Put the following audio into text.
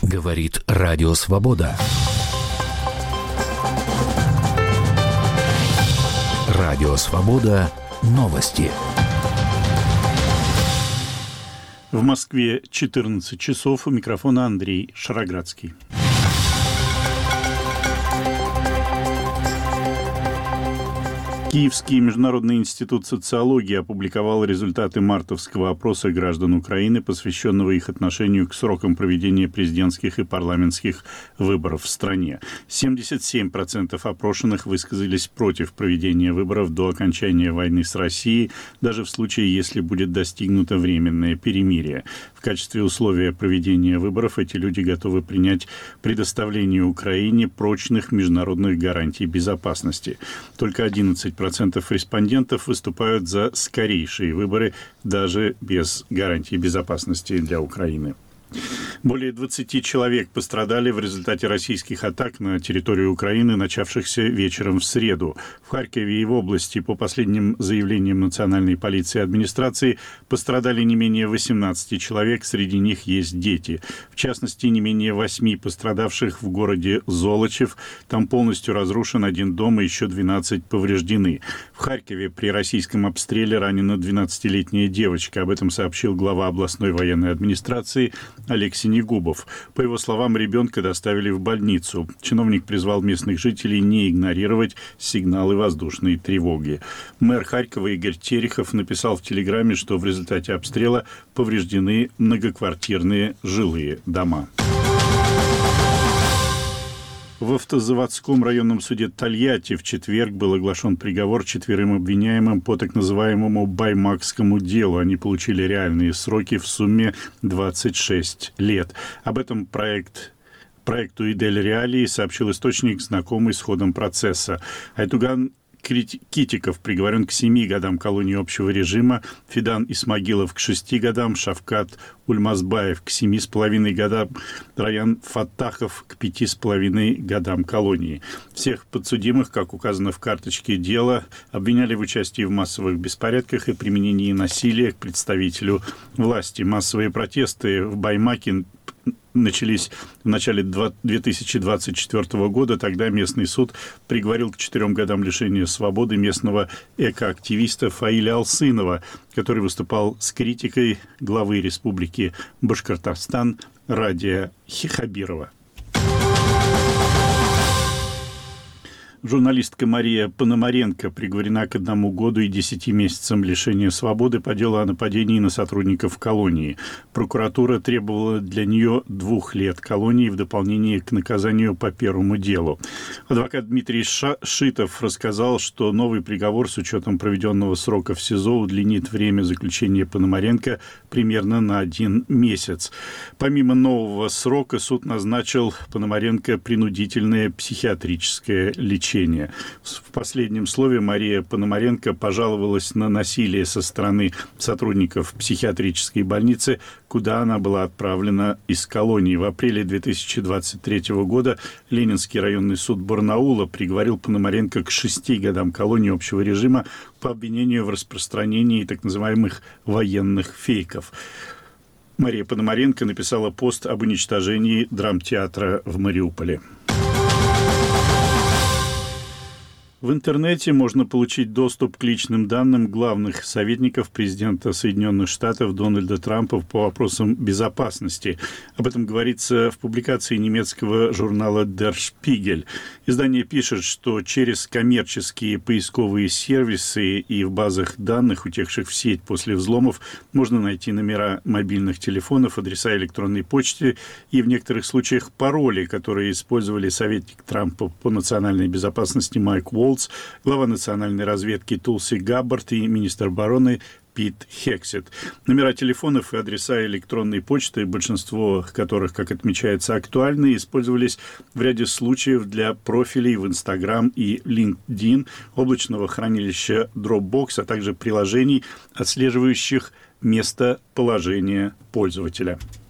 Говорит Радио Свобода. Радио Свобода. Новости. В Москве 14 часов. У микрофона Андрей Шароградский. Киевский международный институт социологии опубликовал результаты мартовского опроса граждан Украины, посвященного их отношению к срокам проведения президентских и парламентских выборов в стране. 77% опрошенных высказались против проведения выборов до окончания войны с Россией, даже в случае, если будет достигнуто временное перемирие. В качестве условия проведения выборов эти люди готовы принять предоставление Украине прочных международных гарантий безопасности. Только 11% респондентов выступают за скорейшие выборы даже без гарантий безопасности для Украины. Более 20 человек пострадали в результате российских атак на территорию Украины, начавшихся вечером в среду. В Харькове и в области, по последним заявлениям Национальной полиции и администрации, пострадали не менее 18 человек, среди них есть дети. В частности, не менее 8 пострадавших в городе Золочев. Там полностью разрушен один дом и еще 12 повреждены. В Харькове при российском обстреле ранена 12-летняя девочка. Об этом сообщил глава областной военной администрации Алексей Негубов. По его словам, ребенка доставили в больницу. Чиновник призвал местных жителей не игнорировать сигналы воздушной тревоги. Мэр Харькова Игорь Терехов написал в Телеграме, что в результате обстрела повреждены многоквартирные жилые дома. В Автозаводском районном суде Тольятти в четверг был оглашен приговор 4 обвиняемым по так называемому Баймакскому делу. Они получили реальные сроки в сумме 26 лет. Об этом проекту «Идель Реалии» сообщил источник, знакомый с ходом процесса. Айтуган Китиков приговорен к 7 годам колонии общего режима, Фидан Исмагилов к 6 годам, Шавкат Ульмазбаев к 7,5 годам, Раян Фаттахов к 5,5 годам колонии. Всех подсудимых, как указано в карточке дела, обвиняли в участии в массовых беспорядках и применении насилия к представителю власти. Массовые протесты в Баймаке начались в начале 2024 года. Тогда местный суд приговорил к 4 годам лишения свободы местного экоактивиста Фаиля Алсынова, который выступал с критикой главы Республики Башкортостан Радия Хабирова. Журналистка Мария Пономаренко приговорена к 1 году и 10 месяцам лишения свободы по делу о нападении на сотрудников колонии. Прокуратура требовала для нее 2 лет колонии в дополнение к наказанию по первому делу. Адвокат Дмитрий Шитов рассказал, что новый приговор с учетом проведенного срока в СИЗО удлинит время заключения Пономаренко примерно на 1 месяц. Помимо нового срока суд назначил Пономаренко принудительное психиатрическое лечение. В последнем слове Мария Пономаренко пожаловалась на насилие со стороны сотрудников психиатрической больницы, куда она была отправлена из колонии. В апреле 2023 года Ленинский районный суд Барнаула приговорил Пономаренко к 6 годам колонии общего режима по обвинению в распространении так называемых военных фейков. Мария Пономаренко написала пост об уничтожении драмтеатра в Мариуполе. В интернете можно получить доступ к личным данным главных советников президента Соединенных Штатов Дональда Трампа по вопросам безопасности. Об этом говорится в публикации немецкого журнала Der Spiegel. Издание пишет, что через коммерческие поисковые сервисы и в базах данных, утекших в сеть после взломов, можно найти номера мобильных телефонов, адреса электронной почты и в некоторых случаях пароли, которые использовали советник Трампа по национальной безопасности Майк Уолтс, глава национальной разведки Тулси Габбард и министр обороны Пит Хексет. Номера телефонов и адреса электронной почты, большинство которых, как отмечается, актуальны, использовались в ряде случаев для профилей в Instagram и LinkedIn, облачного хранилища Dropbox, а также приложений, отслеживающих местоположение пользователя.